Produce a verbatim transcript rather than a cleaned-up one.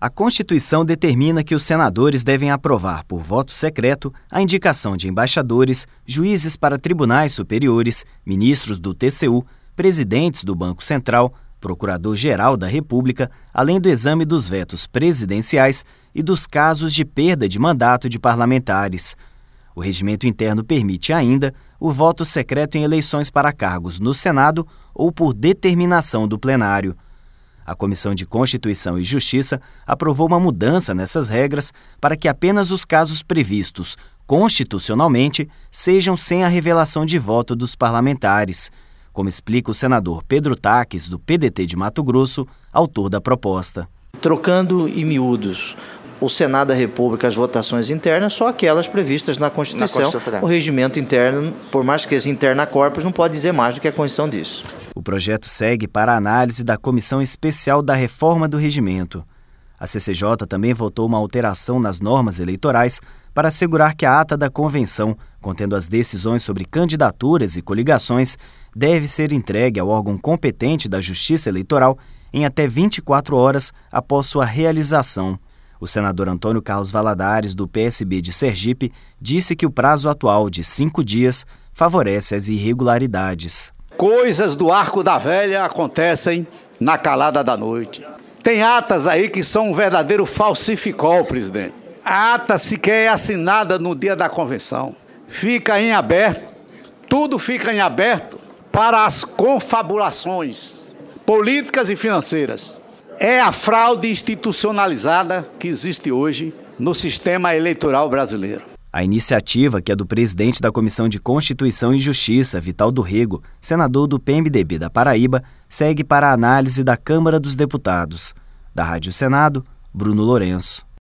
A Constituição determina que os senadores devem aprovar por voto secreto a indicação de embaixadores, juízes para tribunais superiores, ministros do T C U, presidentes do Banco Central, procurador-geral da República, além do exame dos vetos presidenciais e dos casos de perda de mandato de parlamentares. O regimento interno permite ainda o voto secreto em eleições para cargos no Senado ou por determinação do plenário. A Comissão de Constituição e Justiça aprovou uma mudança nessas regras para que apenas os casos previstos constitucionalmente sejam sem a revelação de voto dos parlamentares, como explica o senador Pedro Taques, do P D T de Mato Grosso, autor da proposta. Trocando em miúdos o Senado da República, as votações internas, só aquelas previstas na Constituição. Na Constituição o regimento interno, por mais que seja interna corpus, não pode dizer mais do que a Constituição diz. O projeto segue para a análise da Comissão Especial da Reforma do Regimento. A C C J também votou uma alteração nas normas eleitorais para assegurar que a ata da convenção, contendo as decisões sobre candidaturas e coligações, deve ser entregue ao órgão competente da Justiça Eleitoral em até vinte e quatro horas após sua realização. O senador Antônio Carlos Valadares, do P S B de Sergipe, disse que o prazo atual de cinco dias favorece as irregularidades. Coisas do Arco da Velha acontecem na calada da noite. Tem atas aí que são um verdadeiro falsificol, presidente. A ata sequer é assinada no dia da convenção. Fica em aberto, tudo fica em aberto para as confabulações políticas e financeiras. É a fraude institucionalizada que existe hoje no sistema eleitoral brasileiro. A iniciativa, que é do presidente da Comissão de Constituição e Justiça, Vital do Rego, senador do P M D B da Paraíba, segue para a análise da Câmara dos Deputados. Da Rádio Senado, Bruno Lourenço.